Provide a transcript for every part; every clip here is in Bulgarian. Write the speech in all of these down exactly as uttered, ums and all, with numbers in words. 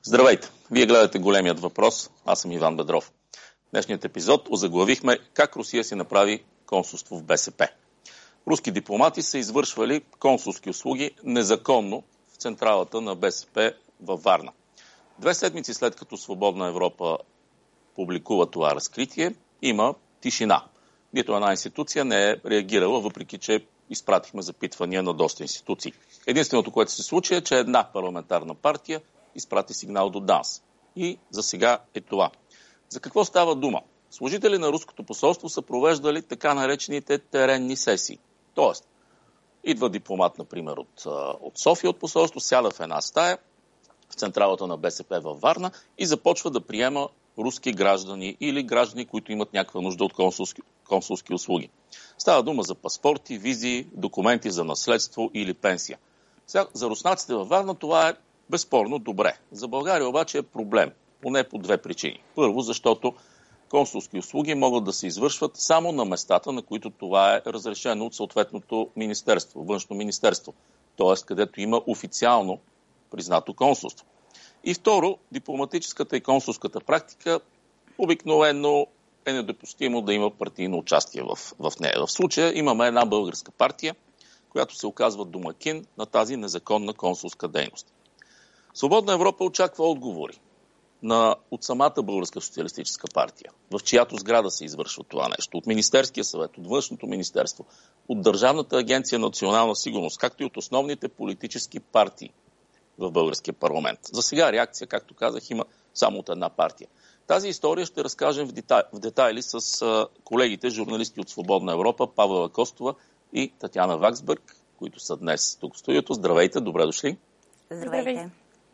Здравейте! Вие гледате Големият въпрос. Аз съм Иван Бедров. Днешният епизод озаглавихме как Русия си направи консулство в БСП. Руски дипломати са извършвали консулски услуги незаконно в централата на БСП във Варна. Две седмици след като Свободна Европа публикува това разкритие, има тишина. Нито една институция не е реагирала, въпреки че изпратихме запитвания на доста институции. Единственото, което се случи е, че една парламентарна партия изпрати сигнал до ДАНС. И за сега е това. За какво става дума? Служители на руското посолство са провеждали така наречените теренни сесии. Тоест, идва дипломат, например, от, от София, от посолство, сяда в една стая в централата на БСП във Варна и започва да приема руски граждани или граждани, които имат някаква нужда от консулски, консулски услуги. Става дума за паспорти, визи, документи за наследство или пенсия. Сега, за руснаците във Варна това е безспорно добре. За България обаче е проблем, поне по две причини. Първо, защото консулски услуги могат да се извършват само на местата, на които това е разрешено от съответното министерство, външно министерство, т.е. където има официално признато консулство. И второ, дипломатическата и консулската практика обикновено е недопустимо да има партийно участие в, в нея. В случая имаме една българска партия, която се оказва домакин на тази незаконна консулска дейност. Свободна Европа очаква отговори на, от самата Българска социалистическа партия, в чиято сграда се извършва това нещо, от Министерския съвет, от Външното министерство, от Държавната агенция национална сигурност, както и от основните политически партии в българския парламент. За сега реакция, както казах, има само от една партия. Тази история ще разкажем в детайли, в детайли с колегите, журналисти от Свободна Европа, Павела Костова и Татяна Ваксбърг, които са днес тук в студиото. Здравейте, добре дошли. Здравейте.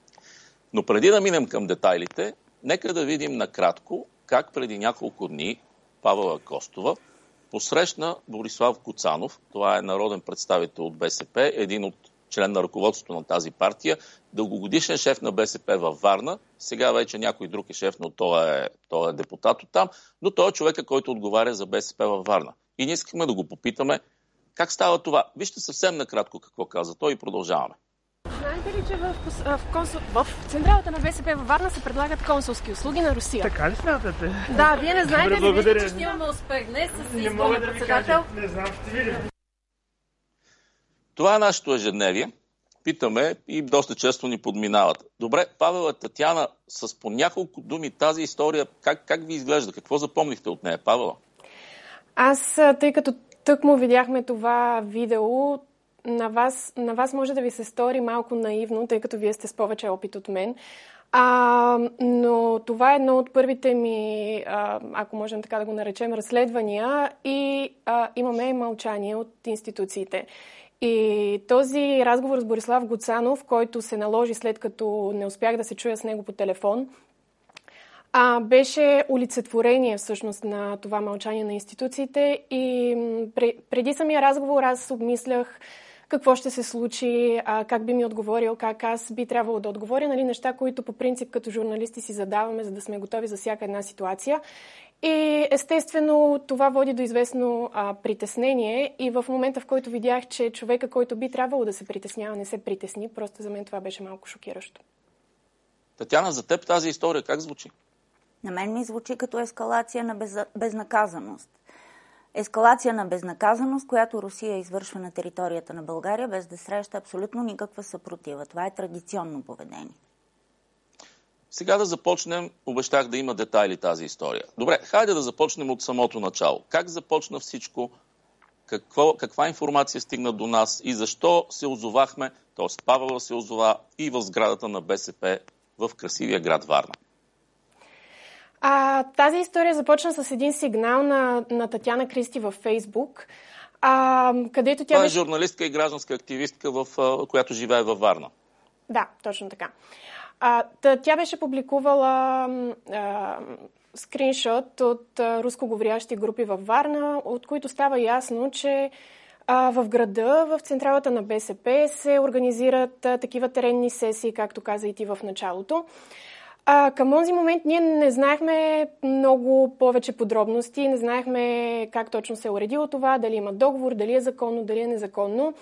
Но преди да минем към детайлите, нека да видим накратко как преди няколко дни Павела Костова посрещна Борислав Гуцанов, това е народен представител от БСП, един от член на ръководството на тази партия, дългогодишен шеф на БСП във Варна, сега вече някой друг е шеф, но той е, той е депутат от там, но той е човека, който отговаря за БСП във Варна. И ние искаме да го попитаме как става това. Вижте съвсем накратко какво каза той и продължаваме. Знаете ли, че в, в, консул... в централата на БСП във Варна се предлагат консулски услуги на Русия? Така ли смятате? Да, вие не знаете ли, благодаря. вижте, че ще имаме успех днес с Не избор на председател? Не знам, ще видим. Това е нашето ежедневие. Питаме и доста често ни подминават. Добре, Павела, Татяна, с по няколко думи тази история, как, как ви изглежда? Какво запомнихте от нея, Павела? Аз, тъй като тъкмо видяхме това видео, на вас, на вас може да ви се стори малко наивно, тъй като вие сте с повече опит от мен. А, но това е едно от първите ми, а, ако можем така да го наречем, разследвания и а, имаме мълчание от институциите. И този разговор с Борислав Гуцанов, който се наложи след като не успях да се чуя с него по телефон, а, беше олицетворение всъщност на това мълчание на институциите и преди самия разговор аз обмислях какво ще се случи, а, как би ми отговорил, как аз би трябвало да отговоря, нали, неща, които по принцип като журналисти си задаваме, за да сме готови за всяка една ситуация. И естествено това води до известно а, притеснение и в момента, в който видях, че човека, който би трябвало да се притеснява, не се притесни, просто за мен това беше малко шокиращо. Татяна, за теб тази история как звучи? На мен ми звучи като ескалация на без... безнаказаност. Ескалация на безнаказаност, която Русия извършва на територията на България, без да среща абсолютно никаква съпротива. Това е традиционно поведение. Сега да започнем, обещах да има детайли тази история. Добре, хайде да започнем от самото начало. Как започна всичко? Какво, каква информация стигна до нас и защо се озовахме, т.е. Павела се озова и в сградата на БСП в красивия град Варна? А, тази история започна с един сигнал на, на Татяна Кристи във Фейсбук, а, където тя Това беше... е журналистка и гражданска активистка, в, която живее във Варна. Да, точно така. А, тя беше публикувала а, скриншот от а, рускоговорящи групи във Варна, от които става ясно, че а, в града, в централата на БСП се организират а, такива теренни сесии, както каза и ти в началото. А, към този момент ние не знаехме много повече подробности, не знаехме как точно се е уредило това, дали има договор, дали е законно, дали е незаконно.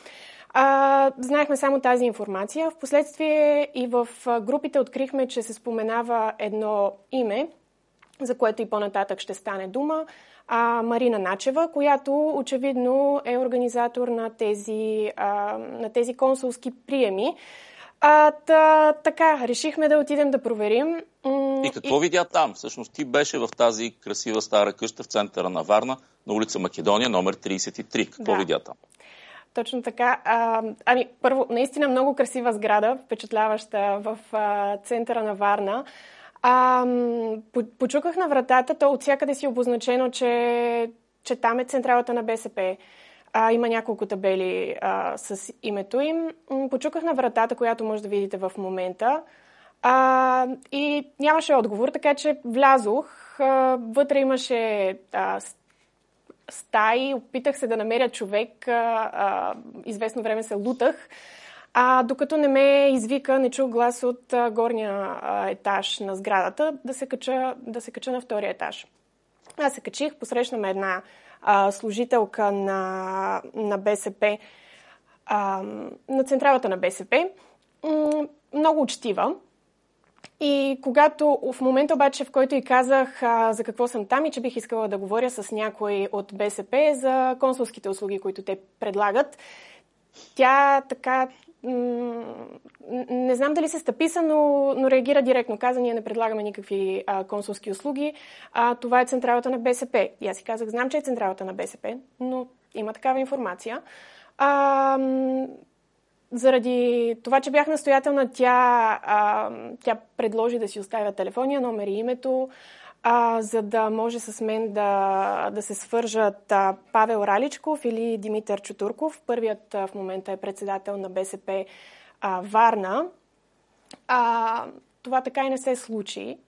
А, знаехме само тази информация. Впоследствие и в групите открихме, че се споменава едно име, за което и по-нататък ще стане дума. А, Марина Начева, която очевидно е организатор на тези, а, на тези консулски приеми. А, та, така, решихме да отидем да проверим. И какво и... видя там? Всъщност ти беше в тази красива стара къща в центъра на Варна, на улица Македония, номер трийсет и три. Какво да. видя там? Точно така. А, ами, първо, наистина много красива сграда, впечатляваща в а, центъра на Варна. А, почуках на вратата, то от всякъде си обозначено, че, че там е централата на БСП. А, има няколко табели а, с името им. Почуках на вратата, която може да видите в момента. А, и нямаше отговор, така че влязох. А, вътре имаше а, стаи, опитах се да намеря човек. А, а, известно време се лутах. А докато не ме извика, не чух глас от а, горния а, етаж на сградата, да се кача, да се кача на втория етаж. Аз се качих, посрещна ме една а, служителка на, на БСП, а, на централата на БСП, м- много учтива. И когато, в момента обаче, в който и казах а, за какво съм там и че бих искала да говоря с някой от БСП за консулските услуги, които те предлагат, тя така... Не знам дали се стъписа, но, но реагира директно. Каза, ние не предлагаме никакви а, консулски услуги. А, това е централата на БСП. И аз си казах, знам, че е централата на БСП, но има такава информация. А, заради това, че бях настоятелна, тя, а, тя предложи да си оставя телефония, номер и името, а, за да може с мен да, да се свържат а, Павел Раличков или Димитър Чутурков. Първият а, в момента е председател на БСП а, Варна. А, това така и не се случи.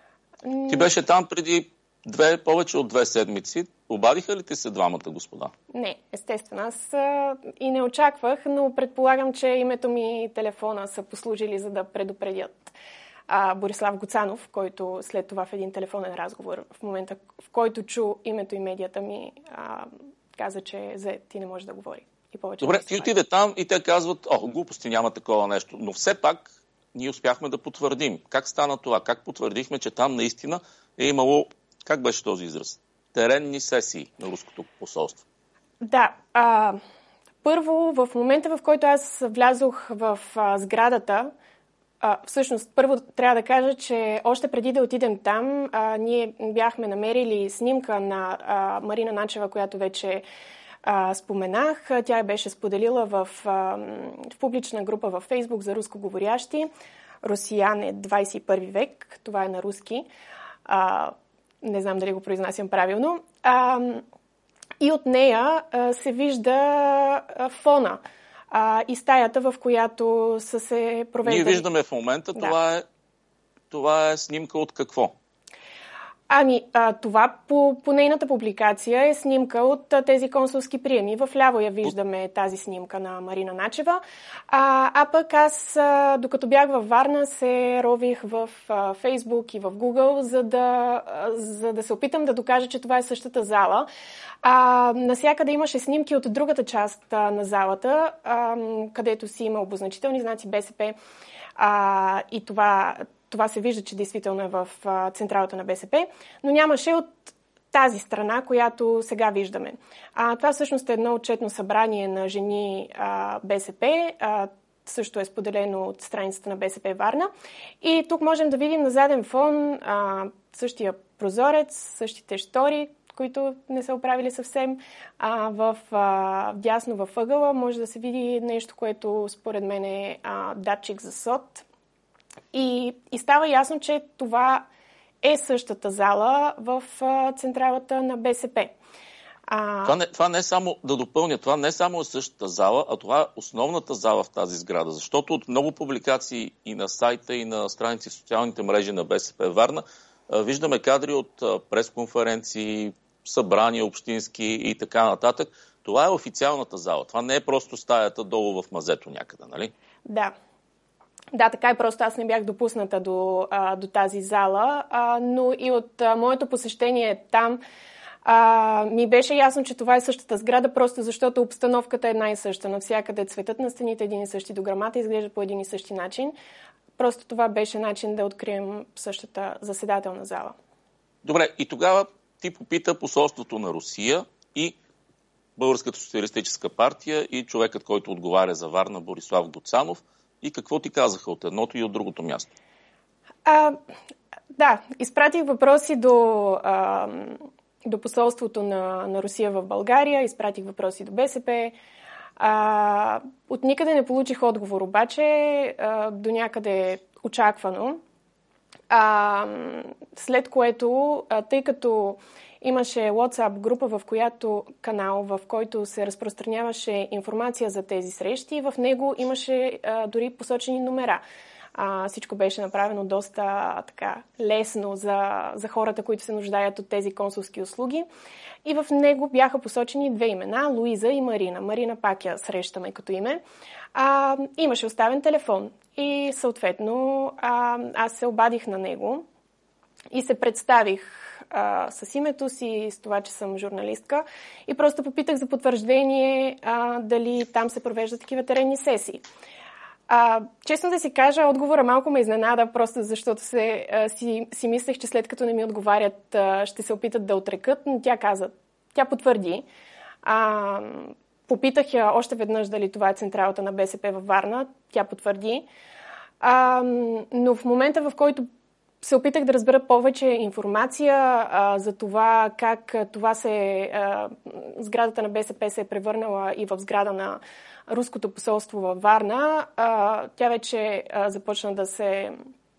Ти беше там преди две, повече от две седмици. Обадиха ли ти се двамата господа? Не, естествено. Аз а, и не очаквах, но предполагам, че името ми и телефона са послужили, за да предупредят а, Борислав Гоцанов, който след това в един телефонен разговор, в момента в който чу името и медията ми, а, каза, че за ти не може да говори. И повече. Добре, ти отиде там и те казват, о, глупости, няма такова нещо. Но все пак ние успяхме да потвърдим. Как стана това? Как потвърдихме, че там наистина е имало, как беше този израз? Теренни сесии на руското посолство. Да. А, първо, в момента, в който аз влязох в а, сградата, а, всъщност, първо трябва да кажа, че още преди да отидем там, а, ние бяхме намерили снимка на а, Марина Начева, която вече а, споменах. Тя я беше споделила в, а, в публична група във Фейсбук за рускоговорящи. Русиян е двадесет и първи век. Това е на руски. А, не знам дали го произнасям правилно. А, и от нея а, се вижда а, фона а, и стаята, в която са се провеждали. Ние виждаме в момента, да. това, е, това е снимка от какво? Ами, а, това по, по нейната публикация е снимка от а, тези консулски приеми. В ляво я виждаме тази снимка на Марина Начева. А, а пък аз, а, докато бях във Варна, се рових в а, Фейсбук и в Google, за да, а, за да се опитам да докажа, че това е същата зала. А, насякъде имаше снимки от другата част а, на залата, а, където си има обозначителни знаци БСП. А, и това... Това се вижда, че действително е в а, централата на БСП, но нямаше от тази страна, която сега виждаме. А, това всъщност е едно отчетно събрание на жени а, БСП, а, също е споделено от страницата на БСП Варна. И тук можем да видим на заден фон а, същия прозорец, същите штори, които не са оправили съвсем. А, в а, дясно във ъгъла може да се види нещо, което според мен е а, датчик за сод. И, и става ясно, че това е същата зала в а, централата на БСП. А... Това, не, това не е само, да допълня, това не е само същата зала, а това е основната зала в тази сграда. Защото от много публикации и на сайта, и на страници в социалните мрежи на БСП Варна а, виждаме кадри от а, пресконференции, събрания общински и така нататък. Това е официалната зала. Това не е просто стаята долу в мазето някъде, нали? Да. Да, така и просто аз не бях допусната до, а, до тази зала, а, но и от а, моето посещение там А, ми беше ясно, че това е същата сграда, просто защото обстановката е една и съща. Навсякъде цветът на стените един и същи, дограмата изглежда по един и същи начин. Просто това беше начин да открием същата заседателна зала. Добре, и тогава ти попита посолството на Русия и Българската социалистическа партия и човекът, който отговаря за Варна, Борислав Гуцанов. И какво ти казаха от едното и от другото място? А, да, изпратих въпроси до, а, до посолството на, на Русия в България, изпратих въпроси до БСП. А, от никъде не получих отговор, обаче а, до някъде очаквано. А, след което, а, тъй като имаше WhatsApp група, в която канал, в който се разпространяваше информация за тези срещи, в него имаше а, дори посочени номера. А, всичко беше направено доста а, така лесно за, за хората, които се нуждаят от тези консулски услуги. И в него бяха посочени две имена, Луиза и Марина. Марина пак я срещаме като име. А, имаше оставен телефон и съответно а, аз се обадих на него и се представих а, с името си, с това, че съм журналистка и просто попитах за потвърждение а, дали там се провеждат такива теренни сесии. А, честно да си кажа, отговора малко ме изненада, просто защото се, а, си, си мислех, че след като не ми отговарят, а, ще се опитат да отрекат, но тя каза, тя потвърди. А, попитах я още веднъж дали това е централата на БСП във Варна, тя потвърди. А, но в момента, в който се опитах да разбера повече информация а, за това как това се, а, сградата на БСП се е превърнала и в сграда на руското посолство във Варна, а, тя вече а, започна да се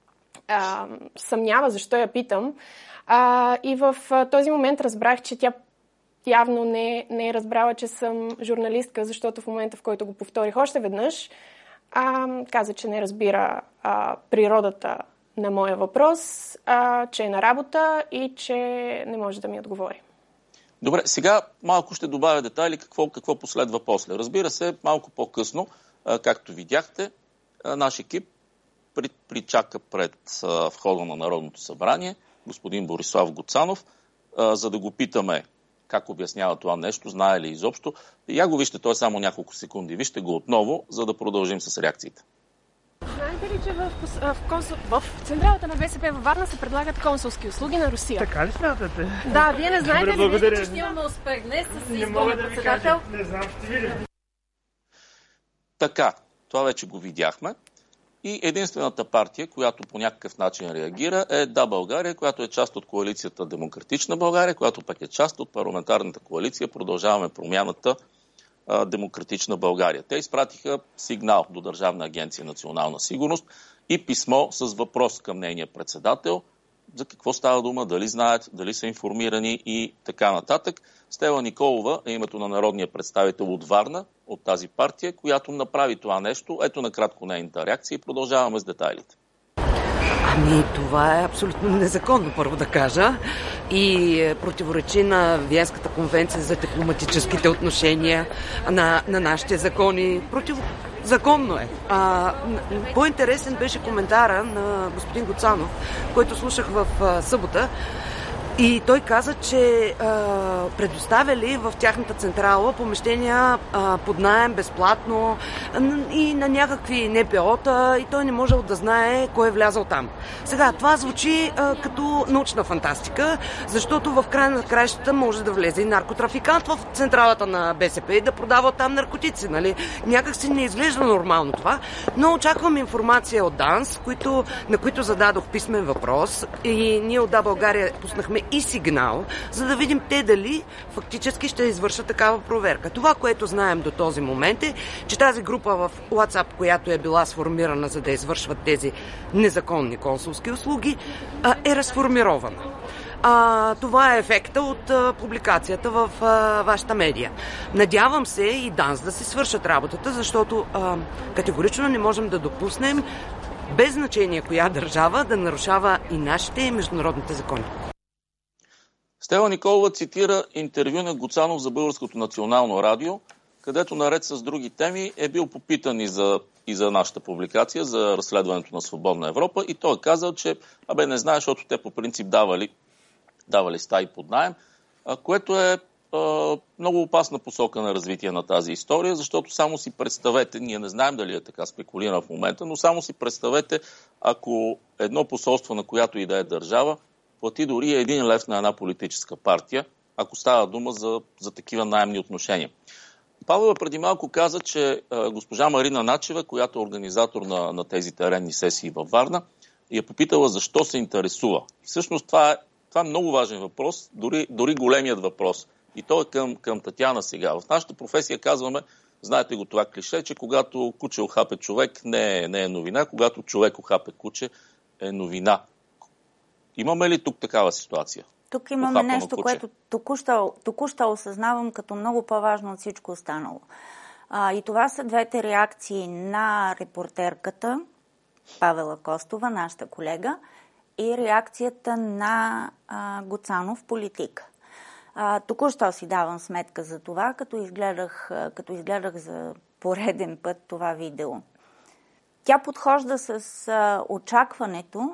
а, съмнява защо я питам. А, и в а, този момент разбрах, че тя явно не, не е разбрала, че съм журналистка, защото в момента, в който го повторих още веднъж, а, каза, че не разбира а, природата на моя въпрос, а, че е на работа и че не може да ми отговори. Добре, сега малко ще добавя детайли какво, какво последва после. Разбира се, малко по-късно, а, както видяхте, а, наш екип при, причака пред а, входа на Народното събрание господин Борислав Гуцанов, а, за да го питаме как обяснява това нещо, знае ли изобщо. Я го вижте, то е само няколко секунди. Вижте го отново, за да продължим с реакциите. Знаете ли, че в, в, консул... в централата на БСП във Варна се предлагат консулски услуги на Русия? Така ли смятате? Да, вие не знаете Добре, ли, че ще имаме успех днес с избор на председател? Не знам, ще видим. Така, това вече го видяхме. И единствената партия, която по някакъв начин реагира, е Да, България, която е част от коалицията Демократична България, която пък е част от парламентарната коалиция Продължаваме промяната Демократична България. Те изпратиха сигнал до Държавна агенция Национална сигурност и писмо с въпрос към нейния председател за какво става дума, дали знаят, дали са информирани и така нататък. Стела Николова е името на народния представител от Варна, от тази партия, която направи това нещо. Ето накратко нейната реакция и продължаваме с детайлите. Ами, това е абсолютно незаконно, първо да кажа, и противоречи на Виенската конвенция за дипломатическите отношения, на, на нашите закони. Противозаконно е. А, по-интересен беше коментара на господин Гуцанов, който слушах в а, събота. И той каза, че а, предоставяли в тяхната централа помещения а, под наем, безплатно и на някакви ен пе о-та и той не можел да знае кой е влязал там. Сега, това звучи а, като научна фантастика, защото в края на краищата може да влезе и наркотрафикант в централата на БСП и да продава там наркотици, нали? Някак си не изглежда нормално това, но очаквам информация от ДАНС, които, на които зададох писмен въпрос и ние от Да, България пуснахме и сигнал, за да видим те дали фактически ще извършат такава проверка. Това, което знаем до този момент е, че тази група в WhatsApp, която е била сформирана за да извършват тези незаконни консулски услуги, е разформирована. А, това е ефекта от а, публикацията в а, вашата медия. Надявам се и ДАНС да си свършат работата, защото а, категорично не можем да допуснем без значение коя държава да нарушава и нашите и международните закони. Стела Николова цитира интервю на Гуцанов за Българското национално радио, където наред с други теми е бил попитан и за, и за нашата публикация, за разследването на Свободна Европа и той е казал, че абе не знае, защото те по принцип давали, давали стаи под наем. което е а, много опасна посока на развитие на тази история, защото само си представете, ние не знаем дали е така, спекулирано в момента, но само си представете, ако едно посолство, на която и да е държава, плати дори един лев на една политическа партия, ако става дума за, за такива наемни отношения. Павлова преди малко каза, че а, госпожа Марина Начева, която е организатор на, на тези теренни сесии във Варна, я попитала защо се интересува. И всъщност това е, това е много важен въпрос, дори, дори големият въпрос. И то е към, към Татяна сега. В нашата професия казваме, знаете го това клише, че когато куче охапе човек, не е, не е новина, когато човек охапе куче, е новина. Имаме ли тук такава ситуация? Тук имаме Охапано нещо, куче. Което току-що, току-що осъзнавам като много по-важно от всичко останало. А, и това са двете реакции на репортерката Павела Костова, нашата колега, и реакцията на а, Гуцанов, политик. А, току-що си давам сметка за това, като изгледах, като изгледах за пореден път това видео. Тя подхожда с а, очакването,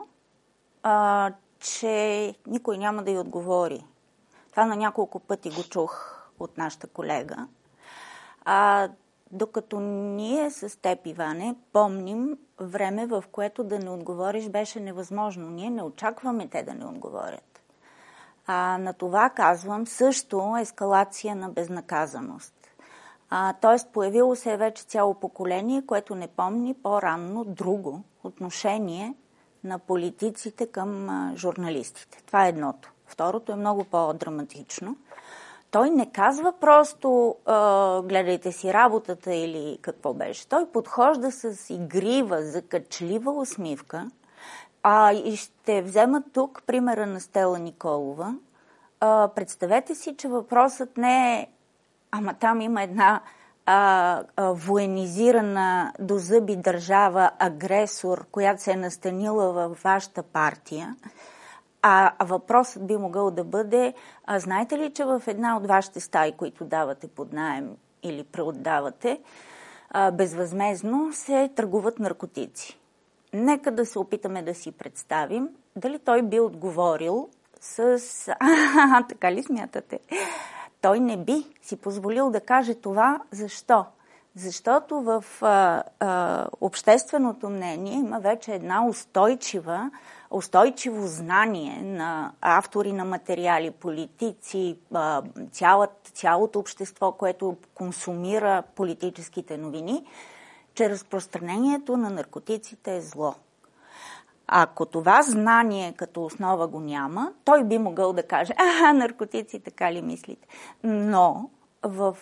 а, че никой няма да й отговори. Това на няколко пъти го чух от нашата колега. А, докато ние с теб, Иване, помним време, в което да не отговориш беше невъзможно. Ние не очакваме те да не отговорят. А, на това казвам също ескалация на безнаказаност. А, тоест появило се е вече цяло поколение, което не помни по-ранно друго отношение на политиците към а, журналистите. Това е едното. Второто е много по-драматично. Той не казва просто а, гледайте си работата или какво беше. Той подхожда с игрива, закачлива усмивка. А, и ще взема тук примера на Стела Николова. А, представете си, че въпросът не е ама там има една а, а, военизирана до зъби държава агресор, която се е настанила във вашата партия. А, а въпросът би могъл да бъде, а знаете ли, че в една от вашите стаи, които давате под наем или преотдавате, а, безвъзмезно се търгуват наркотици? Нека да се опитаме да си представим дали той би отговорил с... А, така ли смятате? Той не би си позволил да каже това. Защо? Защото в а, а, общественото мнение има вече една устойчива, устойчиво знание на автори на материали, политици, а, цялото, цялото общество, което консумира политическите новини, че разпространението на наркотиците е зло. Ако това знание като основа го няма, той би могъл да каже, а, наркотици, така ли мислите? Но в,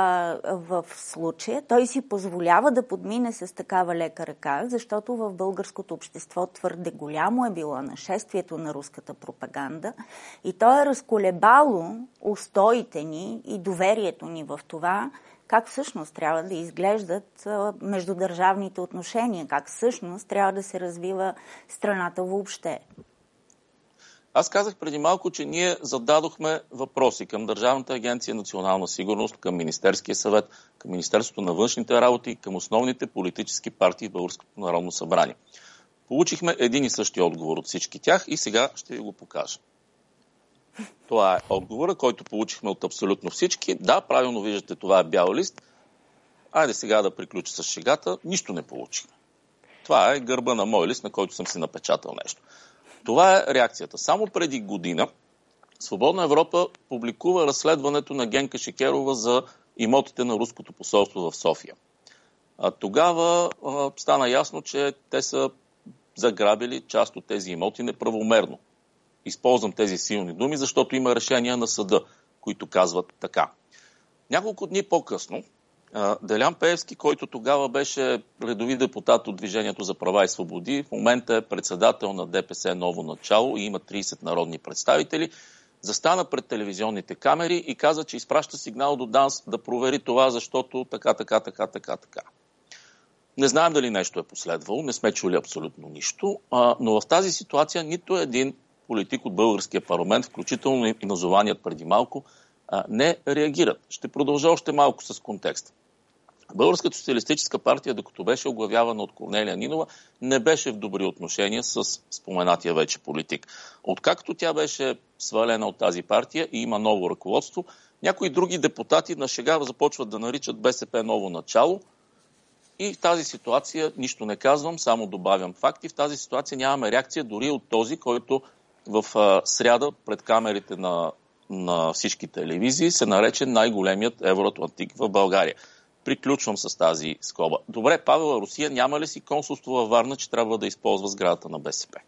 в случая той си позволява да подмине с такава лека ръка, защото в българското общество твърде голямо е било нашествието на руската пропаганда и то е разколебало устоите ни и доверието ни в това, как всъщност трябва да изглеждат междудържавните отношения, как всъщност трябва да се развива страната въобще. Аз казах преди малко, че ние зададохме въпроси към Държавната агенция национална сигурност, към Министерския съвет, към Министерството на външните работи, към основните политически партии в Българското народно събрание. Получихме един и същи отговор от всички тях и сега ще ви го покажа. Това е отговора, който получихме от абсолютно всички. Да, правилно виждате, това е бял лист. Айде сега да приключа с шегата. Нищо не получихме. Това е гърба на мой лист, на който съм си напечатал нещо. Това е реакцията. Само преди година Свободна Европа публикува разследването на Генка Шекерова за имотите на руското посолство в София. А тогава а, стана ясно, че те са заграбили част от тези имоти неправомерно. Използвам тези силни думи, защото има решения на съда, които казват така. Няколко дни по-късно Делян Пеевски, който тогава беше редови депутат от Движението за права и свободи, в момента е председател на ДПС Ново начало и има трийсет народни представители, застана пред телевизионните камери и каза, че изпраща сигнал до ДАНС да провери това, защото така, така, така, така, така. Не знаем дали нещо е последвало, не сме чули абсолютно нищо, но в тази ситуация нито един политик от българския парламент, включително и назованият преди малко, не реагират. Ще продължа още малко с контекста. Българската социалистическа партия, докато беше оглавявана от Корнелия Нинова, не беше в добри отношения с споменатия вече политик. Откакто тя беше свалена от тази партия и има ново ръководство, някои други депутати на шега започват да наричат БСП ново начало. И в тази ситуация, нищо не казвам, само добавям факти, в тази ситуация нямаме реакция дори от този, който в а, сряда пред камерите на, на всички телевизии се нарече най-големият евроатлантик в България. Приключвам с тази скоба. Добре, Павел, Русия няма ли си консулство във Варна, че трябва да използва сградата на БСП?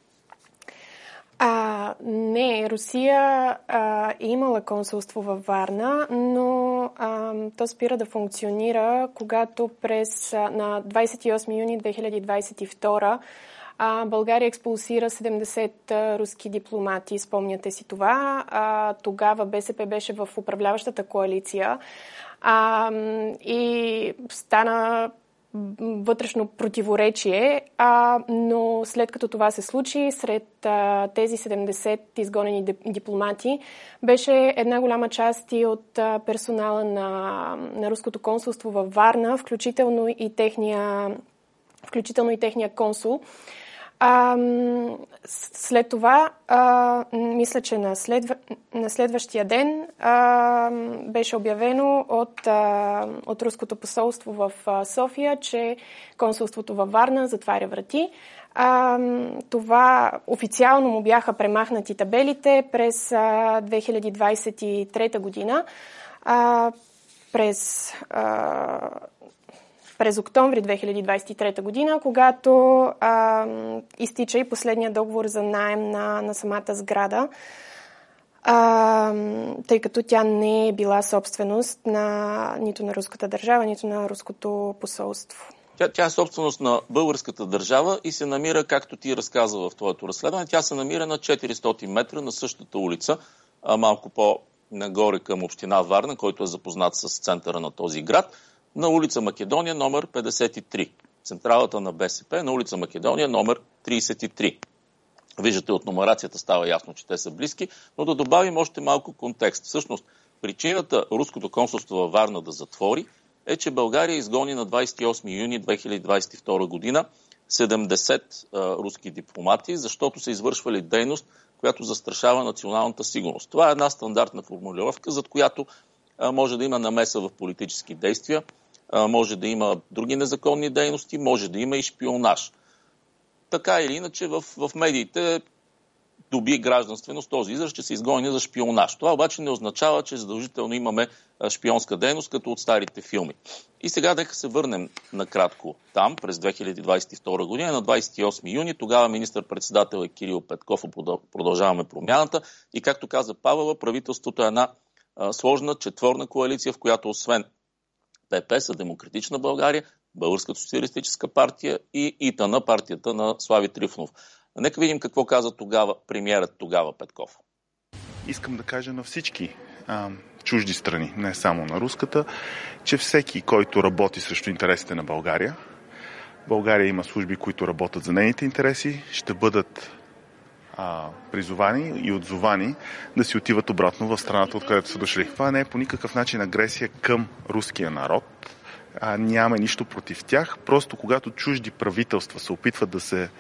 А, не, Русия а, е имала консулство във Варна, но а, то спира да функционира, когато през а, на двадесет и осми юни две хиляди двадесет и втора а, България експулсира седемдесет а, руски дипломати. Спомняте си това. А, тогава БСП беше в управляващата коалиция а, и стана вътрешно противоречие, а, но след като това се случи, сред а, тези седемдесет изгонени дипломати беше една голяма част и от а, персонала на, на руското консулство във Варна, включително и техния, включително и техния консул. А, след това, а, мисля, че на, следва, на следващия ден а, беше обявено от, а, от руското посолство в а, София, че консулството във Варна затваря врати. А, това официално му бяха премахнати табелите през а, две хиляди двадесет и трета година. А, през... А, през октомври две хиляди двадесет и трета година, когато а, изтича и последния договор за наем на, на самата сграда, а, тъй като тя не е била собственост на, нито на руската държава, нито на руското посолство. Тя, тя е собственост на българската държава и се намира, както ти разказа в твоето разследване, тя се намира на четиристотин метра на същата улица, а малко по-нагоре към община Варна, който е запознат с центъра на този град, на улица Македония, номер петдесет и три. Централата на БСП на улица Македония, номер тридесет и три. Виждате, от номерацията става ясно, че те са близки, но да добавим още малко контекст. Всъщност, причината руското консулство във Варна да затвори е, че България изгони на двадесет и осми юни две хиляди двадесет и втора година седемдесет а, руски дипломати, защото са извършвали дейност, която застрашава националната сигурност. Това е една стандартна формулировка, зад която а, може да има намеса в политически действия, а, може да има други незаконни дейности, може да има и шпионаж. Така или иначе в, в медиите доби гражданственост този израз, че са изгонени за шпионаж. Това обаче не означава, че задължително имаме шпионска дейност, като от старите филми. И сега нека се върнем накратко там, през две хиляди двадесет и втора година, на двадесет и осми юни. Тогава министър-председател е Кирил Петков, Продължаваме промяната. И както каза Павела, правителството е една а, сложна четворна коалиция, в която освен ПП са Демократична България, Българската социалистическа партия и ИТН, партията на Слави Трифонов. Нека видим какво каза тогава премиерът тогава Петков. Искам да кажа на всички а, чужди страни, не само на руската, че всеки, който работи срещу интересите на България, България има служби, които работят за нейните интереси, ще бъдат а, призовани и отзовани да си отиват обратно в страната, откъдето са дошли. Това не е по никакъв начин агресия към руския народ. А, няма нищо против тях. Просто когато чужди правителства се опитват да се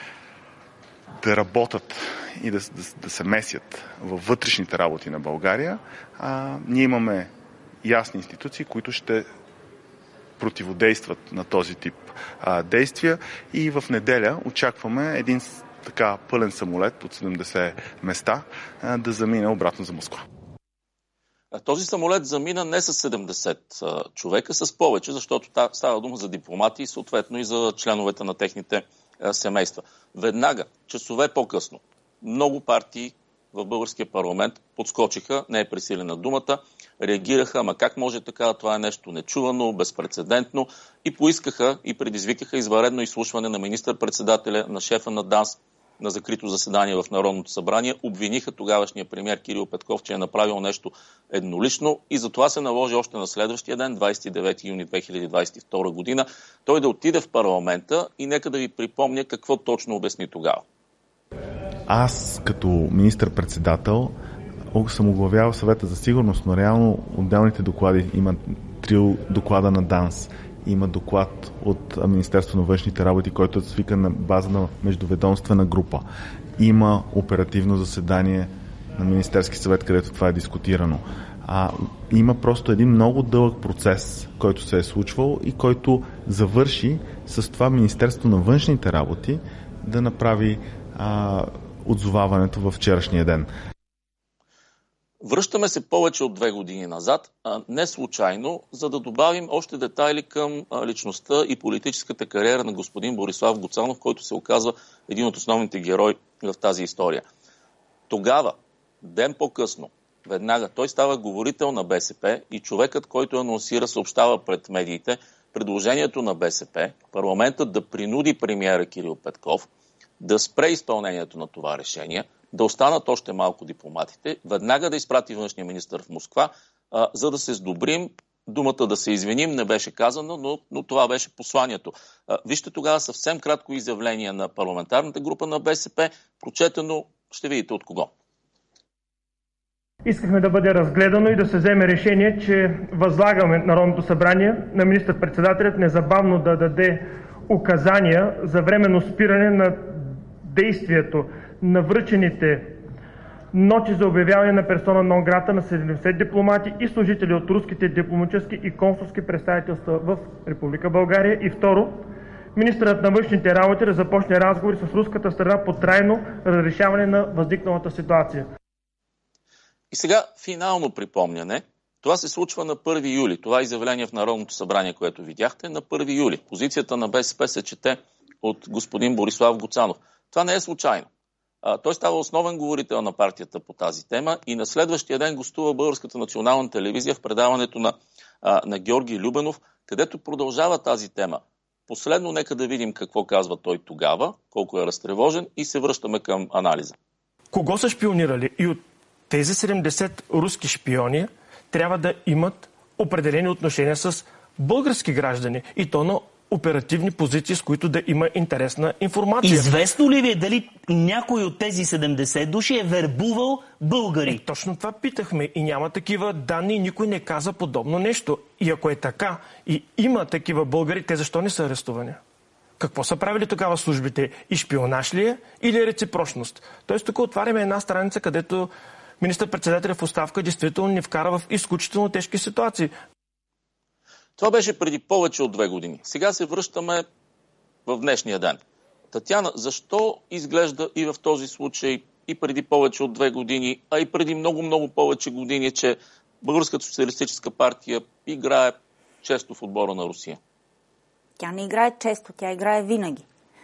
да работят и да, да, да се месят във вътрешните работи на България, а, ние имаме ясни институции, които ще противодействат на този тип а, действия и в неделя очакваме един така пълен самолет от седемдесет места а, да замине обратно за Москва. Този самолет замина не с седемдесет а, човека, с повече, защото та, става дума за дипломати и съответно и за членовете на техните а, семейства. Веднага, часове по-късно, много партии в българския парламент подскочиха, не е пресилена думата, реагираха, ама как може така, това е нещо нечувано, безпрецедентно и поискаха и предизвикаха извънредно изслушване на министър-председателя, на шефа на ДАНС, на закрито заседание в Народното събрание, обвиниха тогавашния премиер Кирил Петков, че е направил нещо еднолично и затова се наложи още на следващия ден, двадесет и девети юни две хиляди двадесет и втора година, той да отиде в парламента и нека да ви припомня какво точно обясни тогава. Аз като министър-председател съм оглавявал съвета за сигурност, но реално отделните доклади, има три доклада на ДАНС Има доклад от Министерството на външните работи, който е свикан на база на междуведомствена група. Има оперативно заседание на Министерски съвет, където това е дискутирано. А, има просто един много дълъг процес, който се е случвал и който завърши с това Министерство на външните работи да направи а, отзоваването във вчерашния ден. Връщаме се повече от две години назад, а не случайно, за да добавим още детайли към личността и политическата кариера на господин Борислав Гуцанов, който се оказва един от основните герои в тази история. Тогава, ден по-късно, веднага той става говорител на БСП и човекът, който анонсира, съобщава пред медиите предложението на БСП, парламентът да принуди премиера Кирил Петков да спре изпълнението на това решение, да останат още малко дипломатите, веднага да изпрати външния министър в Москва, а, за да се сдобрим. Думата да се извиним не беше казано, но, но това беше посланието. А, вижте тогава съвсем кратко изявление на парламентарната група на БСП, прочетено, ще видите от кого. Искахме да бъде разгледано и да се вземе решение, че възлагаме Народното събрание на министър-председателят незабавно да даде указания за временно спиране на действието на връчените ноти за обявяване на персона нон грата на седемдесет дипломати и служители от руските дипломатически и консулски представителства в Република България. И второ, министърът на външните работи да започне разговори с руската страна по трайно разрешаване на възникналата ситуация. И сега финално припомняне. Това се случва на първи юли. Това изявление в Народното събрание, което видяхте, на първи юли. Позицията на БСП се чете от господин Борислав Гуцанов. Това не е случайно. А, той става основен говорител на партията по тази тема и на следващия ден гостува Българската национална телевизия в предаването на, а, на Георги Любенов, където продължава тази тема. Последно нека да видим какво казва той тогава, колко е разтревожен и се връщаме към анализа. Кого са шпионирали? И от тези седемдесет руски шпиони трябва да имат определени отношения с български граждани и то на оперативни позиции, с които да има интересна информация. Известно ли ви е дали някой от тези седемдесет души е вербувал българи? Е, точно това питахме и няма такива данни, никой не каза подобно нещо. И ако е така и има такива българи, те защо не са арестувани? Какво са правили тогава службите? И шпионаж ли е или е реципрочност? Тоест тук отваряме една страница, където министър-председателят в оставка действително ни вкара в изключително тежки ситуации. Това беше преди повече от две години. Сега се връщаме в днешния ден. Татяна, защо изглежда и в този случай, и преди повече от две години, а и преди много-много повече години, че Българската социалистическа партия играе често в отбора на Русия? Тя не играе често, тя играе винаги.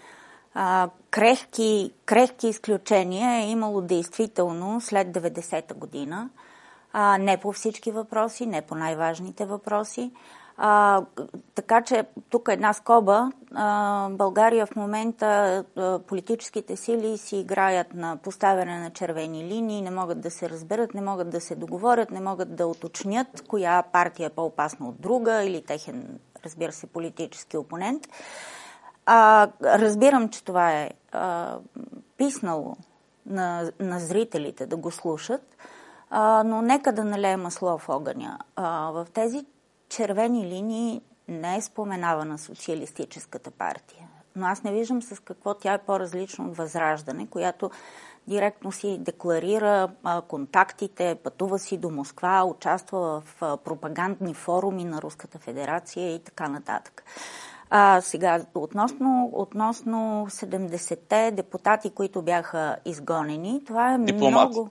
А, крехки, крехки изключения е имало действително след деветдесета година. А, не по всички въпроси, не по най-важните въпроси. А, така че тук една скоба. А, България в момента а, политическите сили си играят на поставяне на червени линии, не могат да се разберат, не могат да се договорят, не могат да уточнят коя партия е по-опасна от друга или техен, разбира се, политически опонент. А, разбирам, че това е а, писнало на, на зрителите да го слушат, а, но нека да налеем масло в огъня. А, в тези червени линии не е споменавана социалистическата партия. Но аз не виждам с какво тя е по-различна от Възраждане, която директно си декларира а, контактите, пътува си до Москва, участва в а, пропагандни форуми на Руската федерация и така нататък. А, сега, относно, относно седемдесетте депутати, които бяха изгонени, това е Дипломати. много...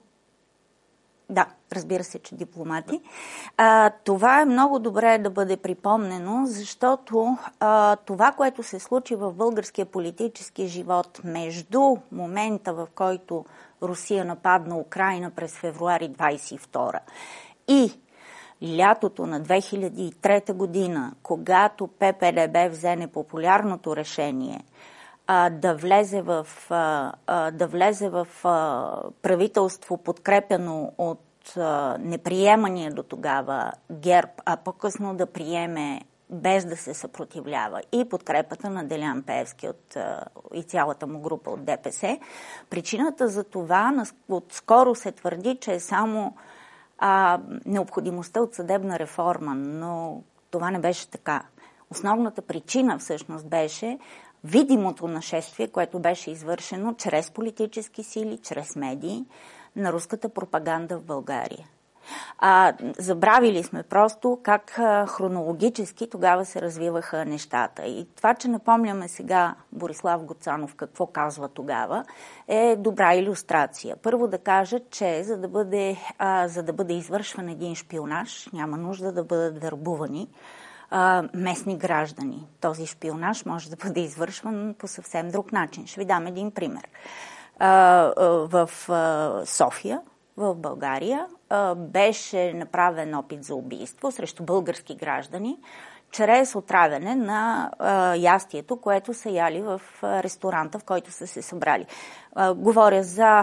Да, разбира се, че дипломати. А, това е много добре да бъде припомнено, защото а, това, което се случи в българския политически живот между момента, в който Русия нападна Украйна през февруари двадесет и втора и лятото на две хиляди и трета година, когато Пе Пе Де Бе взе непопулярното решение а, да влезе в, а, а, да влезе в а, правителство, подкрепено от а, неприемания до тогава ГЕРБ, а по-късно да приеме без да се съпротивлява и подкрепата на Делян Пеевски от, а, и цялата му група от Де Пе Се. Причината за това отскоро се твърди, че е само А, необходимостта от съдебна реформа, но това не беше така. Основната причина всъщност беше видимото нашествие, което беше извършено чрез политически сили, чрез медии на руската пропаганда в България. А, забравили сме просто как а, хронологически тогава се развиваха нещата. И това, че напомняме сега Борислав Гуцанов какво казва тогава, е добра илюстрация. Първо да кажа, че за да бъде, а, за да бъде извършван един шпионаж, няма нужда да бъдат вербувани а, местни граждани. Този шпионаж може да бъде извършван по съвсем друг начин. Ще ви дам един пример. А, а, в а, София, в България, беше направен опит за убийство срещу български граждани чрез отравяне на ястието, което са яли в ресторанта, в който са се събрали. Говоря за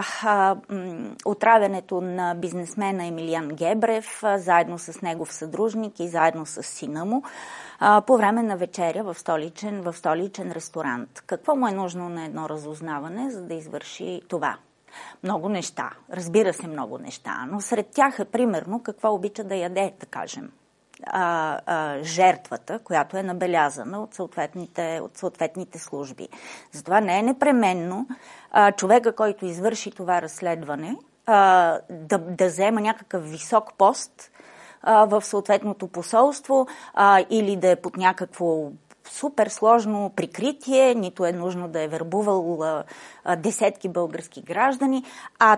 отравянето на бизнесмена Емилиан Гебрев, заедно с негов съдружник и заедно с сина му, по време на вечеря в столичен, в столичен ресторант. Какво му е нужно на едно разузнаване, за да извърши това? Много неща. Разбира се, много неща. Но сред тях е примерно какво обича да яде, да кажем. А, а, жертвата, която е набелязана от съответните, от съответните служби. Затова не е непременно а, човека, който извърши това разследване, а, да, да взема някакъв висок пост а, в съответното посолство а, или да е под някакво супер сложно прикритие, нито е нужно да е вербувал а, а, десетки български граждани, а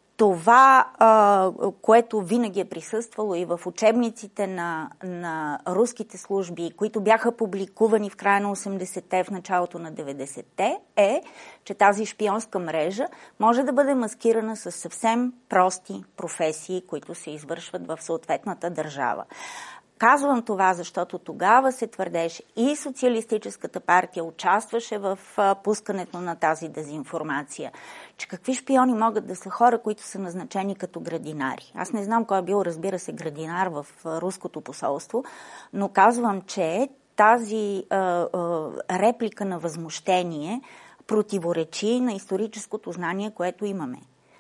това, а, което винаги е присъствало и в учебниците на, на руските служби, които бяха публикувани в края на осемдесетте, в началото на деветдесетте, е, че тази шпионска мрежа може да бъде маскирана с съвсем прости професии, които се извършват в съответната държава. Казвам това, защото тогава се твърдеше и Социалистическата партия участваше в пускането на тази дезинформация, че какви шпиони могат да са хора, които са назначени като градинари. Аз не знам кой е бил, разбира се, градинар в руското посолство, но казвам, че тази а, а, реплика на възмущение противоречи на историческото знание, което имаме.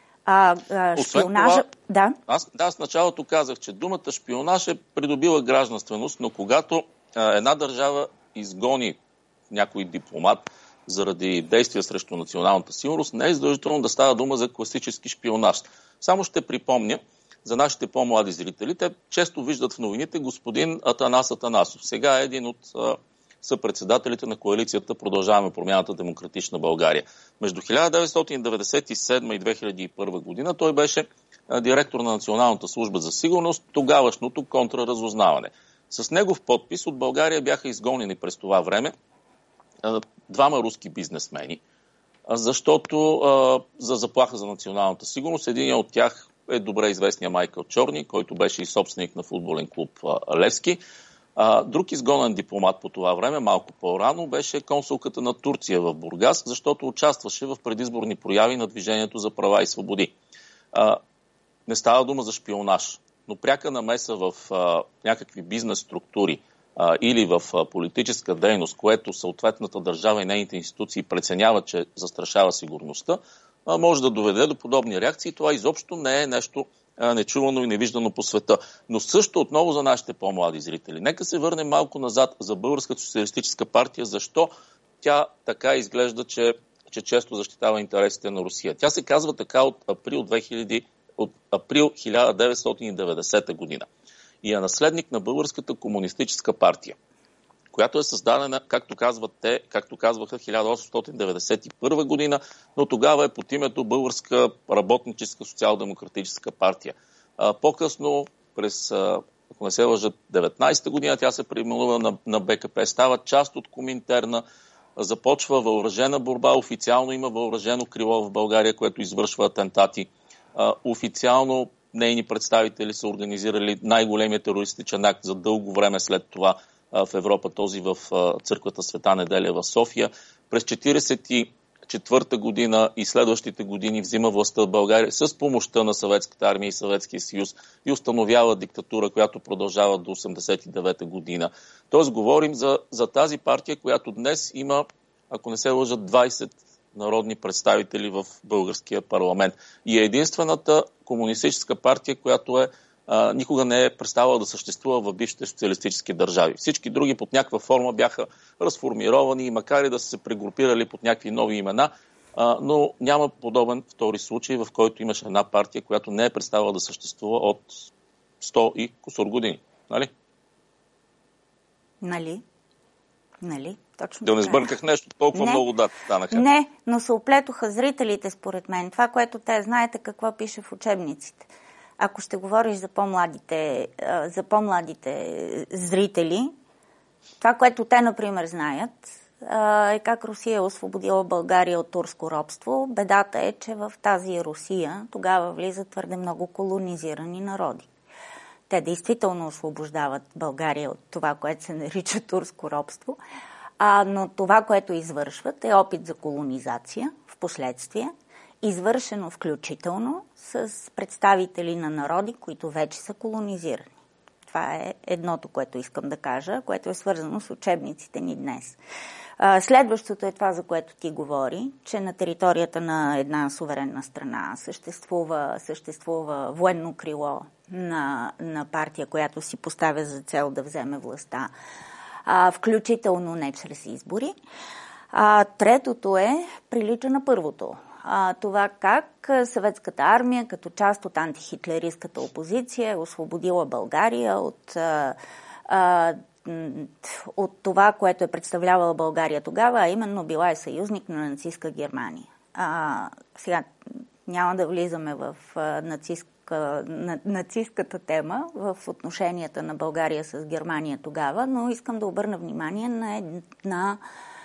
А, а, шпионажа... Това, да. Аз, да, с началото казах, че думата шпионаж е придобила гражданственост, но когато а, една държава изгони някой дипломат заради действия срещу националната сигурност, не е задължително да става дума за класически шпионаж. Само ще припомня за нашите по-млади зрители, те често виждат в новините господин Атанас Атанасов. Сега е един от а, съпредседателите на коалицията Продължаваме промяната Демократична България. Между хиляда деветстотин деветдесет и седма и две хиляди и първа година той беше директор на Националната служба за сигурност, тогавашното контраразузнаване. С негов подпис от България бяха изгонени през това време двама руски бизнесмени, защото за заплаха за националната сигурност един от тях е добре известния Майкъл Чорни, който беше и собственик на футболен клуб Левски. Друг изгонен дипломат по това време, малко по-рано, беше консулката на Турция в Бургас, защото участваше в предизборни прояви на Движението за права и свободи. Не става дума за шпионаж, но пряка намеса в някакви бизнес структури или в политическа дейност, което съответната държава и нейните институции преценяват, че застрашава сигурността, може да доведе до подобни реакции. Това изобщо не е нещо нечувано и невиждано по света. Но също отново за нашите по-млади зрители. Нека се върнем малко назад за Българската социалистическа партия. Защо тя така изглежда, че, че често защитава интересите на Русия? Тя се казва така от април, две хиляди, от април хиляда деветстотин и деветдесета година. И е наследник на Българската комунистическа партия, която е създадена, както казват те, както казваха, хиляда осемстотин деветдесет и първа година, но тогава е под името Българска работническа социал-демократическа партия. По-късно, през, ако не се лъжа, деветнадесета година, тя се преименува на, на БКП, става част от Коминтерна, започва въоръжена борба, официално има въоръжено крило в България, което извършва атентати. Официално нейни представители са организирали най-големия терористичен акт за дълго време след това в Европа, този в църквата Света Неделя в София. През четиридесет и четвърта година и следващите години взима властта в България с помощта на Съветската армия и Съветския съюз и установява диктатура, която продължава до осемдесет и девета година. Тоест говорим за, за тази партия, която днес има, ако не се лъжат, двадесет народни представители в българския парламент. И е единствената комунистическа партия, която е а, никога не е преставала да съществува в бившите социалистически държави. Всички други под някаква форма бяха разформировани, макар и да са се прегрупирали под някакви нови имена, а, но няма подобен втори случай, в който имаше една партия, която не е преставала да съществува от сто и кусор години. Нали? Нали? Нали? Точно Да не така. сбърках нещо, толкова не, много дати станаха. Не, но се оплетоха зрителите, според мен. Това, което те знаете какво пише в учебниците. Ако ще говориш за по-младите, за по-младите зрители, това, което те, например, знаят, е как Русия е освободила България от турско робство. Бедата е, че в тази Русия тогава влизат твърде много колонизирани народи. Те действително освобождават България от това, което се нарича турско робство, а, но това, което извършват, е опит за колонизация в последствие, извършено включително с представители на народи, които вече са колонизирани. Това е едното, което искам да кажа, което е свързано с учебниците ни днес. Следващото е това, за което ти говори, че на територията на една суверенна страна съществува, съществува военно крило на, на партия, която си поставя за цел да вземе властта, а, включително не чрез избори. А, третото е, прилича на първото. А, това как Съветската армия, като част от антихитлеристската опозиция, е освободила България от... А, а, от това, което е представлявала България тогава, а именно била е съюзник на нацистска Германия. А, сега няма да влизаме в нацистка, на, нацистката тема в отношенията на България с Германия тогава, но искам да обърна внимание на една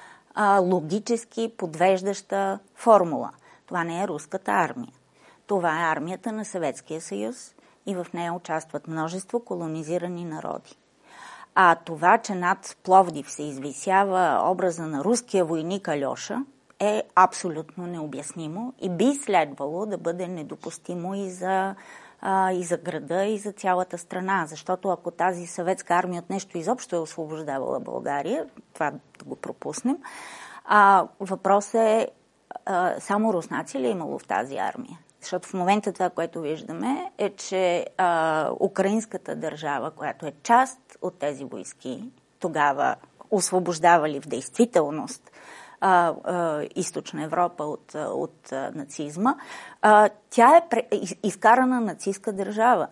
а, логически подвеждаща формула. Това не е руската армия. Това е армията на Съветския съюз и в нея участват множество колонизирани народи. А това, че над Пловдив се извисява образа на руския войник Алеша, е абсолютно необяснимо и би следвало да бъде недопустимо и за, а, и за града, и за цялата страна. Защото ако тази съветска армия от нещо изобщо е освобождавала България, това да го пропуснем, а, въпросът е а, само руснаци ли е имало в тази армия? Защото в момента това, което виждаме, е, че а, украинската държава, която е част от тези войски, тогава освобождавали в действителност а, а, Източна Европа от, от а, нацизма, а, тя е пре, изкарана нацистска държава.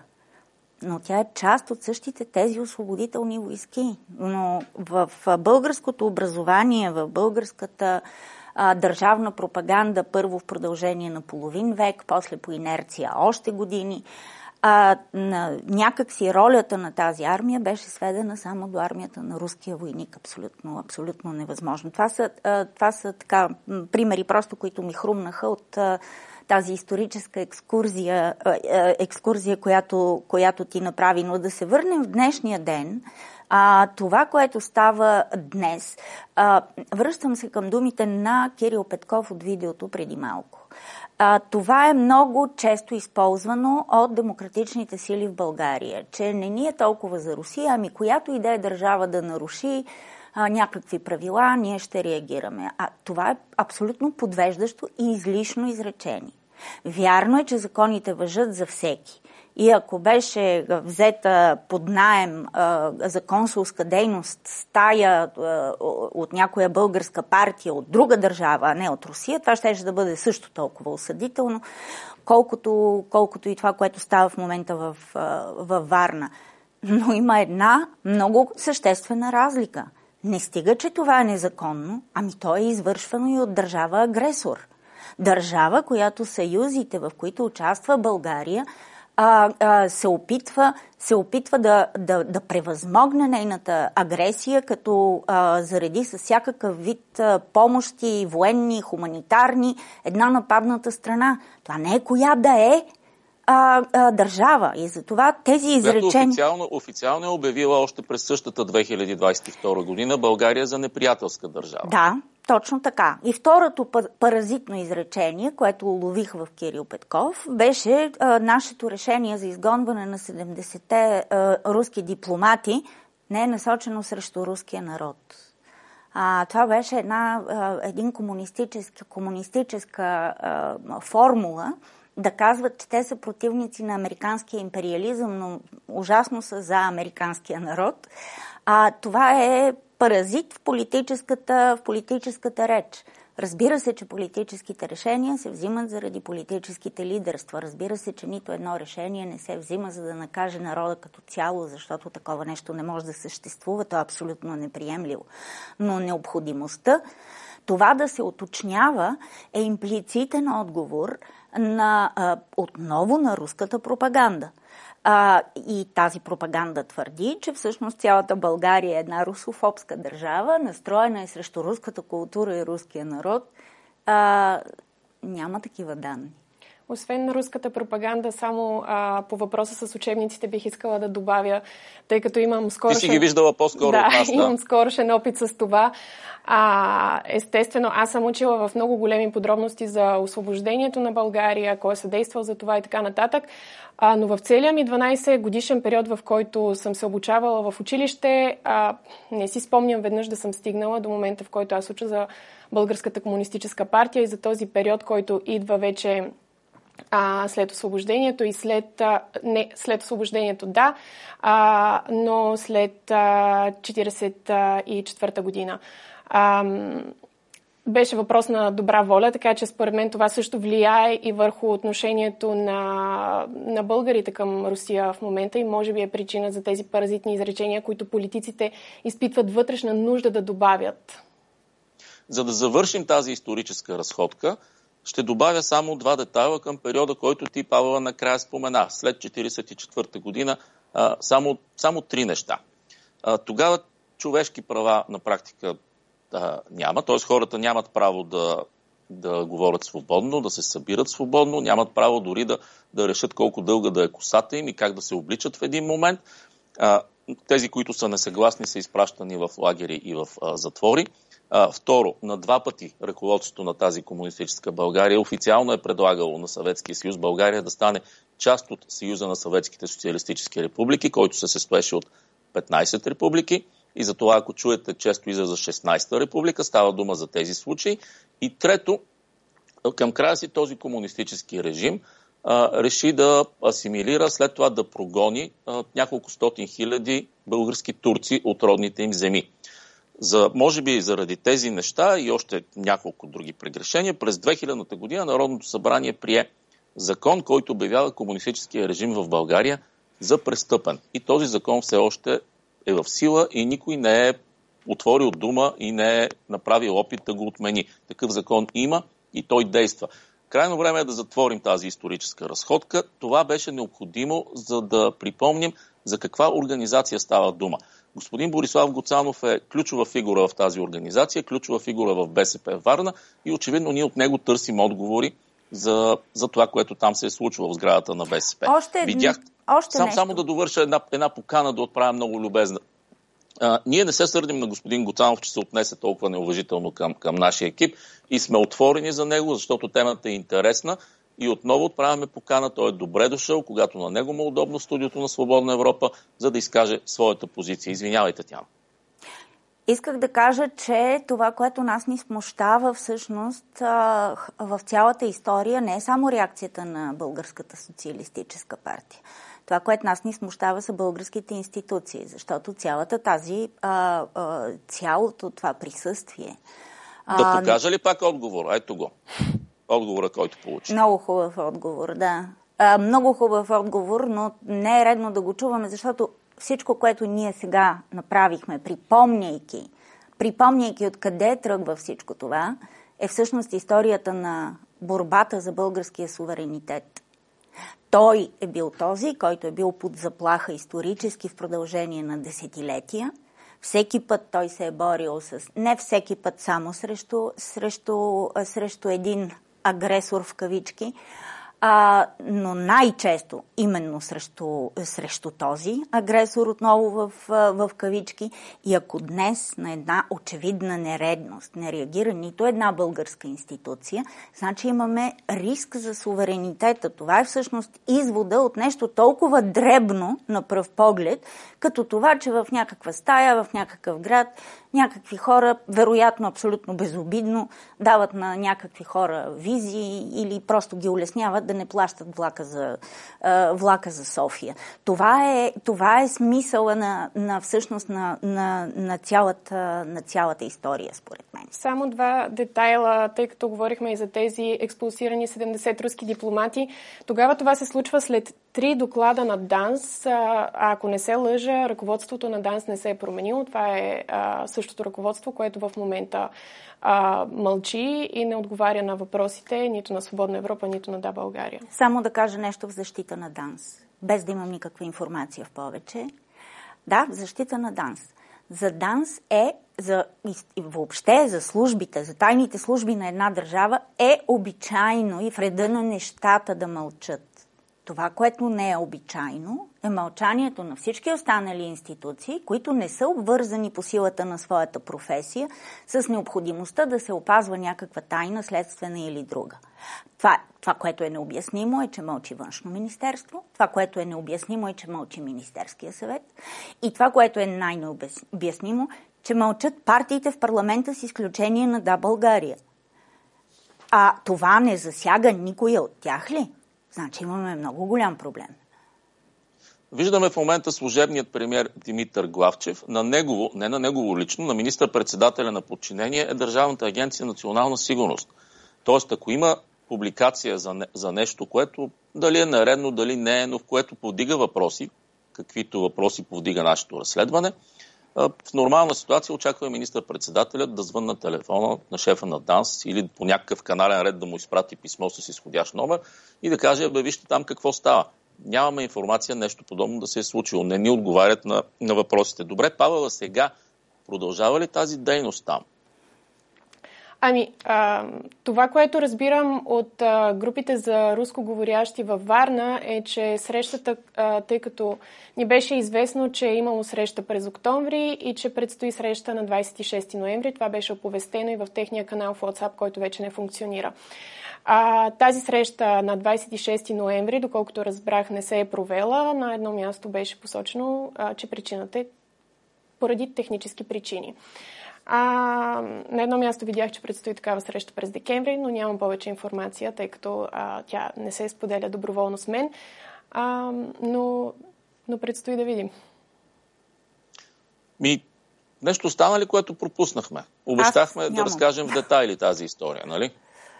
Но тя е част от същите тези освободителни войски. Но в, в българското образование, в българската държавна пропаганда, първо в продължение на половин век, после по инерция още години. А, на, някак си ролята на тази армия беше сведена само до армията на руския войник. Абсолютно, абсолютно невъзможно. Това са, а, това са така примери, просто които ми хрумнаха от а, тази историческа екскурзия, а, а, екскурзия която, която ти направи. Но да се върнем в днешния ден. А, това, което става днес, а, връщам се към думите на Кирил Петков от видеото преди малко. А, това е много често използвано от демократичните сили в България, че не ни е толкова за Русия, ами която и да е държава да наруши а, някакви правила, ние ще реагираме. А това е абсолютно подвеждащо и излишно изречение. Вярно е, че законите важат за всеки. И ако беше взета под наем а, за консулска дейност стая а, от някоя българска партия от друга държава, а не от Русия, това ще да бъде също толкова осъдително, колкото, колкото и това, което става в момента в, във Варна. Но има една много съществена разлика. Не стига, че това е незаконно, ами то е извършвано и от държава агресор. Държава, която съюзите, в които участва България, А, а, се опитва, се опитва да, да, да превъзмогне нейната агресия, като а, зареди с всякакъв вид а, помощи, военни, хуманитарни, една нападната страна. Това не е коя да е а, а, държава. И затова тези изречения... Официално, официално е обявила още през същата две хиляди двадесет и втора година България за неприятелска държава. Да. Точно така. И второто паразитно изречение, което улових в Кирил Петков, беше а, нашето решение за изгонване на седемдесетте а, руски дипломати не е насочено срещу руския народ. А, това беше една, а, един комунистическа, комунистическа а, формула да казват, че те са противници на американския империализъм, но ужасно са за американския народ. А, това е паразит в политическата, в политическата реч. Разбира се, че политическите решения се взимат заради политическите лидерства. Разбира се, че нито едно решение не се взима, за да накаже народа като цяло, защото такова нещо не може да съществува. То е абсолютно неприемливо. Но необходимостта това да се уточнява е имплицитен отговор на, а, отново на руската пропаганда. А, и тази пропаганда твърди, че всъщност цялата България е една русофобска държава, настроена е срещу руската култура и руския народ. А, няма такива данни. Освен на руската пропаганда, само а, по въпроса с учебниците бих искала да добавя, тъй като имам скорошен... Ти си ги виждала по-скоро да, от нас, да. имам скорошен опит с това. А, естествено, аз съм учила в много големи подробности за освобождението на България, кой е съдействал за това и така нататък. А, но в целия ми дванайсет годишен период, в който съм се обучавала в училище, а, не си спомням веднъж да съм стигнала до момента, в който аз уча за Българската комунистическа партия и за този период, който идва вече А, след освобождението и след... А, не, след освобождението, да, а, но след а, четирийсет и четвърта година. А, беше въпрос на добра воля, така че според мен това също влияе и върху отношението на, на българите към Русия в момента и може би е причина за тези паразитни изречения, които политиците изпитват вътрешна нужда да добавят. За да завършим тази историческа разходка, ще добавя само два детайла към периода, който ти, Павла, накрая спомена. След четирийсет и четвърта година а, само, само три неща. А, тогава човешки права на практика а, няма, т.е. хората нямат право да, да говорят свободно, да се събират свободно, нямат право дори да, да решат колко дълга да е косата им и как да се обличат в един момент. А, тези, които са несъгласни, са изпращани в лагери и в а, затвори. А, второ, на два пъти ръководството на тази комунистическа България официално е предлагало на Съветския съюз България да стане част от Съюза на съветските социалистически републики, който се състоеше от петнайсет републики. И затова, ако чуете често израза шестнайсета република, става дума за тези случаи. И трето, към края си този комунистически режим а, реши да асимилира, след това да прогони а, няколко стотин хиляди български турци от родните им земи. За, може би заради тези неща и още няколко други прегрешения, през две хилядната година Народното събрание прие закон, който обявява комунистическия режим в България за престъпен. И този закон все още е в сила и никой не е отворил дума и не е направил опит да го отмени. Такъв закон има и той действа. Крайно време е да затворим тази историческа разходка. Това беше необходимо, за да припомним за каква организация става дума. Господин Борислав Гуцанов е ключова фигура в тази организация, ключова фигура в БСП Варна и очевидно ние от него търсим отговори за, за това, което там се е случвало в сградата на БСП. Още, Видях, още сам, нещо. Само да довърша една, една покана да отправя много любезна. А, ние не се сърдим на господин Гуцанов, че се отнесе толкова неуважително към, към нашия екип и сме отворени за него, защото темата е интересна. И отново отправяме покана, той е добре дошъл, когато на него му е удобно в студиото на Свободна Европа, за да изкаже своята позиция. Извинявайте, Тяна. Исках да кажа, че това, което нас ни смущава всъщност в цялата история, не е само реакцията на Българската социалистическа партия. Това, което нас ни смущава, са българските институции, защото цялата тази, цялото това присъствие... Да покажа ли пак отговор? Ето го. Отговора, който получи. Много хубав отговор, да. А, много хубав отговор, но не е редно да го чуваме, защото всичко, което ние сега направихме, припомняйки, припомняйки откъде тръгва всичко това, е всъщност историята на борбата за българския суверенитет. Той е бил този, който е бил под заплаха исторически в продължение на десетилетия. Всеки път той се е борил с... Не всеки път само срещу, срещу, срещу един агресор в кавички, а, но най-често именно срещу, срещу този агресор отново в, в кавички. И ако днес на една очевидна нередност не реагира нито една българска институция, значи имаме риск за суверенитета. Това е всъщност извода от нещо толкова дребно на пръв поглед, като това, че в някаква стая, в някакъв град, някакви хора, вероятно абсолютно безобидно, дават на някакви хора визии или просто ги улесняват да не плащат влака за, а, влака за София. Това е, това е смисъла на, на всъщност на, на, на, цялата, на цялата история, според мен. Само два детайла, тъй като говорихме и за тези експулсирани седемдесет руски дипломати. Тогава това се случва след три доклада на ДАНС. А ако не се лъжа, ръководството на ДАНС не се е променило. Това е а, същото ръководство, което в момента а, мълчи и не отговаря на въпросите нито на Свободна Европа, нито на Да, България. Само да кажа нещо в защита на ДАНС, без да имам никаква информация в повече. Да, в защита на ДАНС. За ДАНС е, за, и въобще за службите, за тайните служби на една държава е обичайно и в реда на нещата да мълчат. Това, което не е обичайно, е мълчанието на всички останали институции, които не са обвързани по силата на своята професия с необходимостта да се опазва някаква тайна, следствена или друга. Това, това, което е необяснимо, е, че мълчи Външно министерство. Това, което е необяснимо, е, че мълчи Министерския съвет. И това, което е най-необяснимо, че мълчат партиите в парламента с изключение на Да, България. А това не засяга никоя от тях ли? Значи имаме много голям проблем. Виждаме в момента служебният премиер Димитър Главчев. На негово, не на негово лично, на министър-председателя на подчинение е Държавната агенция национална сигурност. Тоест, ако има публикация за, не, за нещо, което дали е наредно, дали не е, но в което повдига въпроси, каквито въпроси повдига нашето разследване, в нормална ситуация очаква министър-председателят да звънне на телефона на шефа на ДАНС или по някакъв канален ред да му изпрати писмо с изходящ номер и да каже, бе, вижте там какво става. Нямаме информация нещо подобно да се е случило. Не ни отговарят на, на въпросите. Добре, Павела, сега продължава ли тази дейност там? Ами, а, това, което разбирам от а, групите за рускоговорящи във Варна е, че срещата, а, тъй като ни беше известно, че е имало среща през октомври и че предстои среща на двадесет и шести ноември. Това беше оповестено и в техния канал в WhatsApp, който вече не функционира. А, тази среща на двадесет и шести ноември, доколкото разбрах, не се е провела. На едно място беше посочено, а, че причината е поради технически причини. А, на едно място видях, че предстои такава среща през декември, но нямам повече информация, тъй като а, тя не се споделя доброволно с мен. А, но, но предстои да видим. Ми, нещо стана ли, което пропуснахме? Обещахме да разкажем в детайли тази история, нали?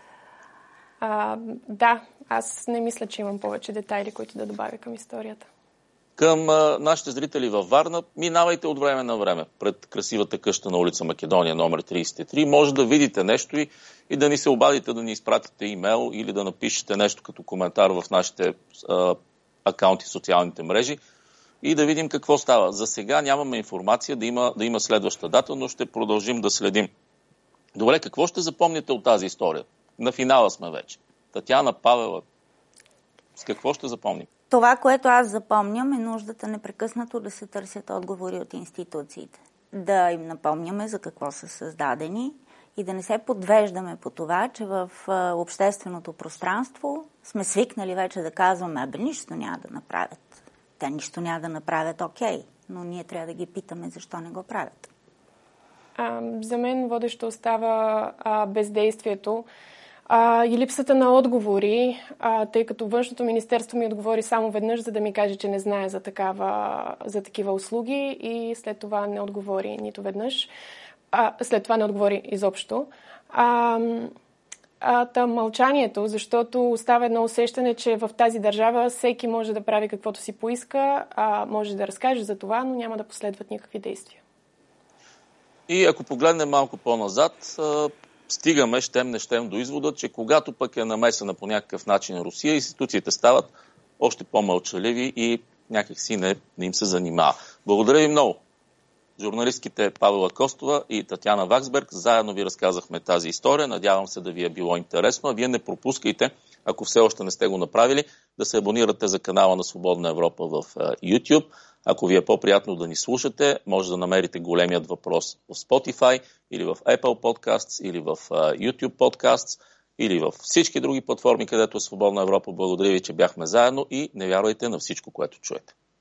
А, да, аз не мисля, че имам повече детайли, които да добавя към историята. Към а, нашите зрители във Варна, минавайте от време на време пред красивата къща на улица Македония, номер тридесет и три. Може да видите нещо и, и да ни се обадите, да ни изпратите имейл или да напишете нещо като коментар в нашите а, акаунти в социалните мрежи и да видим какво става. За сега нямаме информация да има, да има следваща дата, но ще продължим да следим. Добре, какво ще запомните от тази история? На финала сме вече. Татяна, Павела, с какво ще запомним? Това, което аз запомням, е нуждата непрекъснато да се търсят отговори от институциите. Да им напомняме за какво са създадени и да не се подвеждаме по това, че в общественото пространство сме свикнали вече да казваме, абе нищо няма да направят. Те нищо няма да направят, окей, но ние трябва да ги питаме защо не го правят. А, за мен водещо остава а, бездействието а, и липсата на отговори, а, тъй като Външното министерство ми отговори само веднъж, за да ми каже, че не знае за, такава, за такива услуги и след това не отговори нито веднъж. А, след това не отговори изобщо. А, а, та мълчанието, защото остава едно усещане, че в тази държава всеки може да прави каквото си поиска, а, може да разкаже за това, но няма да последват никакви действия. И ако погледнем малко по-назад, стигаме, щем не щем, до извода, че когато пък е намесена по някакъв начин Русия, институциите стават още по-мълчаливи и някак си не, не им се занимава. Благодаря ви много. Журналистките Павела Костова и Татяна Ваксберг заедно ви разказахме тази история. Надявам се да ви е било интересно, а вие не пропускайте, ако все още не сте го направили, да се абонирате за канала на Свободна Европа в YouTube. Ако ви е по-приятно да ни слушате, може да намерите големият въпрос в Spotify или в Apple Podcasts или в YouTube Podcasts или в всички други платформи, където е Свободна Европа. Благодаря ви, че бяхме заедно и не вярвайте на всичко, което чуете.